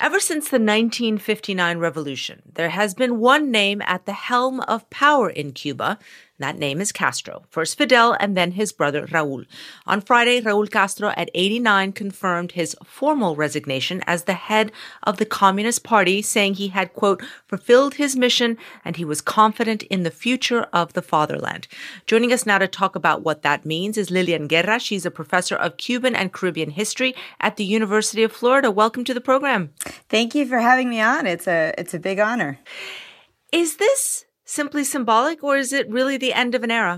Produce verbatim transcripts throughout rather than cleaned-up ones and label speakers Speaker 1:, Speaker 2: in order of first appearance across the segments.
Speaker 1: Ever since the nineteen fifty-nine revolution, there has been one name at the helm of power in Cuba. That name is Castro. First Fidel and then his brother Raul. On Friday, Raul Castro at eighty-nine confirmed his formal resignation as the head of the Communist Party, saying he had, quote, fulfilled his mission and he was confident in the future of the fatherland. Joining us now to talk about what that means is Lilian Guerra. She's a professor of Cuban and Caribbean history at the University of Florida. Welcome to the program.
Speaker 2: Thank you for having me on. It's a it's a big honor.
Speaker 1: Is this simply symbolic, or is it really the end of an era?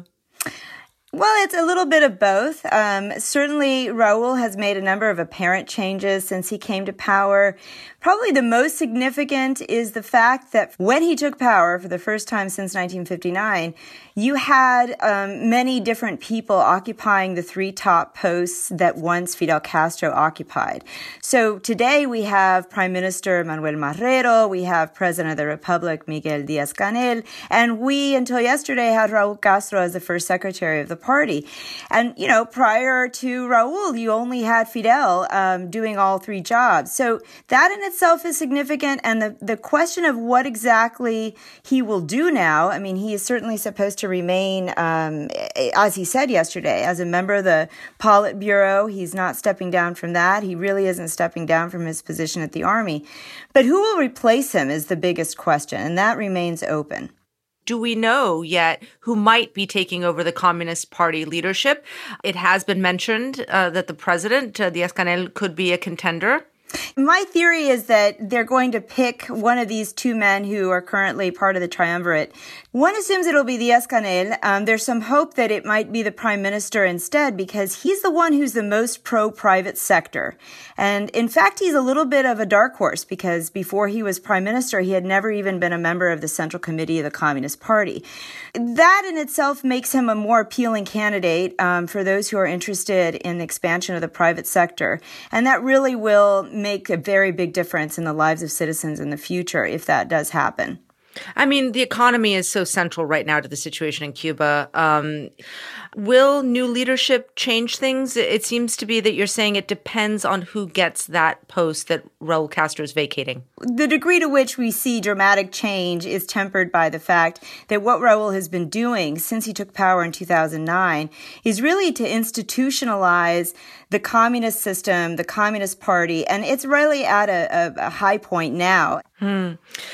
Speaker 2: Well, it's a little bit of both. Um, certainly, Raul has made a number of apparent changes since he came to power. Probably the most significant is the fact that when he took power for the first time since nineteen fifty-nine, you had um, many different people occupying the three top posts that once Fidel Castro occupied. So today we have Prime Minister Manuel Marrero, we have President of the Republic Miguel Díaz-Canel, and we, until yesterday, had Raul Castro as the first secretary of the party. And, you know, prior to Raul, you only had Fidel um, doing all three jobs. So that in itself is significant. And the, the question of what exactly he will do now, I mean, he is certainly supposed to remain, um, as he said yesterday, as a member of the Politburo. He's not stepping down from that. He really isn't stepping down from his position at the army. But who will replace him is the biggest question, and that remains open.
Speaker 1: Do we know yet who might be taking over the Communist Party leadership? It has been mentioned uh, that the president, uh, Díaz-Canel, could be a contender.
Speaker 2: My theory is that they're going to pick one of these two men who are currently part of the triumvirate. One assumes it'll be Díaz-Canel. Um, there's some hope that it might be the prime minister instead because he's the one who's the most pro-private sector. And in fact, he's a little bit of a dark horse because before he was prime minister, he had never even been a member of the Central Committee of the Communist Party. That in itself makes him a more appealing candidate um, for those who are interested in the expansion of the private sector. And that really will make a very big difference in the lives of citizens in the future if that does happen.
Speaker 1: I mean, the economy is so central right now to the situation in Cuba. Um, will new leadership change things? It seems to be that you're saying it depends on who gets that post that Raul Castro is vacating.
Speaker 2: The degree to which we see dramatic change is tempered by the fact that what Raul has been doing since he took power in two thousand nine is really to institutionalize the communist system, the Communist Party, and it's really at a, a, a high point now.
Speaker 1: Hmm.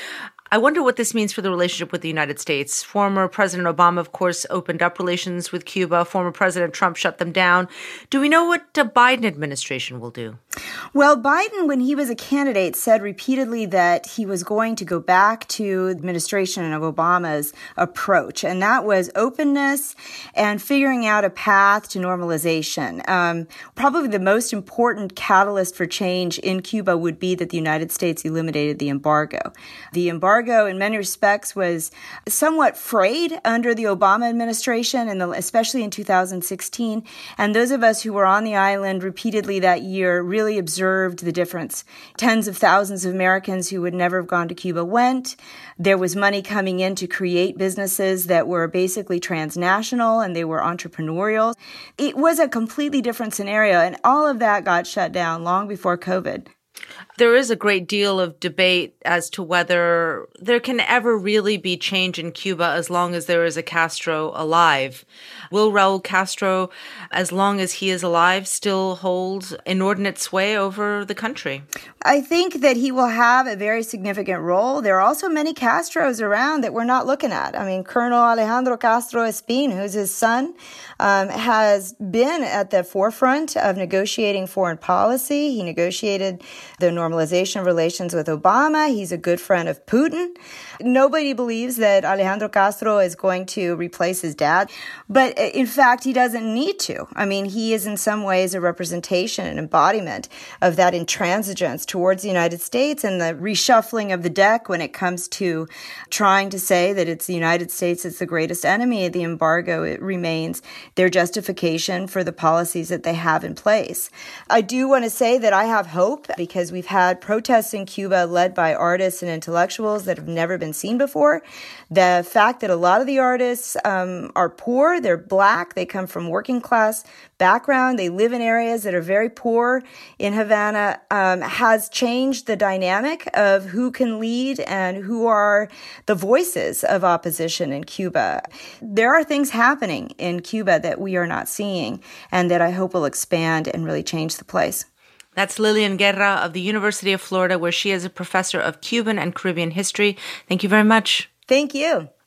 Speaker 1: I wonder what this means for the relationship with the United States. Former President Obama, of course, opened up relations with Cuba. Former President Trump shut them down. Do we know what the Biden administration will do?
Speaker 2: Well, Biden, when he was a candidate, said repeatedly that he was going to go back to the administration of Obama's approach, and that was openness and figuring out a path to normalization. Um, probably the most important catalyst for change in Cuba would be that the United States eliminated the embargo. The embargo in many respects was somewhat frayed under the Obama administration, and especially in two thousand sixteen. And those of us who were on the island repeatedly that year really observed the difference. Tens of thousands of Americans who would never have gone to Cuba went. There was money coming in to create businesses that were basically transnational and they were entrepreneurial. It was a completely different scenario, and all of that got shut down long before COVID.
Speaker 1: There is a great deal of debate as to whether there can ever really be change in Cuba as long as there is a Castro alive. Will Raul Castro, as long as he is alive, still hold inordinate sway over the country?
Speaker 2: I think that he will have a very significant role. There are also many Castros around that we're not looking at. I mean, Colonel Alejandro Castro Espín, who's his son, um, has been at the forefront of negotiating foreign policy. He negotiated the normalization of relations with Obama. He's a good friend of Putin. Nobody believes that Alejandro Castro is going to replace his dad, but in fact, he doesn't need to. I mean, he is in some ways a representation, an embodiment of that intransigence towards the United States and the reshuffling of the deck when it comes to trying to say that it's the United States that's the greatest enemy. The embargo, it remains their justification for the policies that they have in place. I do want to say that I have hope because because we've had protests in Cuba led by artists and intellectuals that have never been seen before. The fact that a lot of the artists um, are poor, they're Black, they come from working class background, they live in areas that are very poor in Havana, um, has changed the dynamic of who can lead and who are the voices of opposition in Cuba. There are things happening in Cuba that we are not seeing and that I hope will expand and really change the place.
Speaker 1: That's Lillian Guerra of the University of Florida, where she is a professor of Cuban and Caribbean history. Thank you very much.
Speaker 2: Thank you.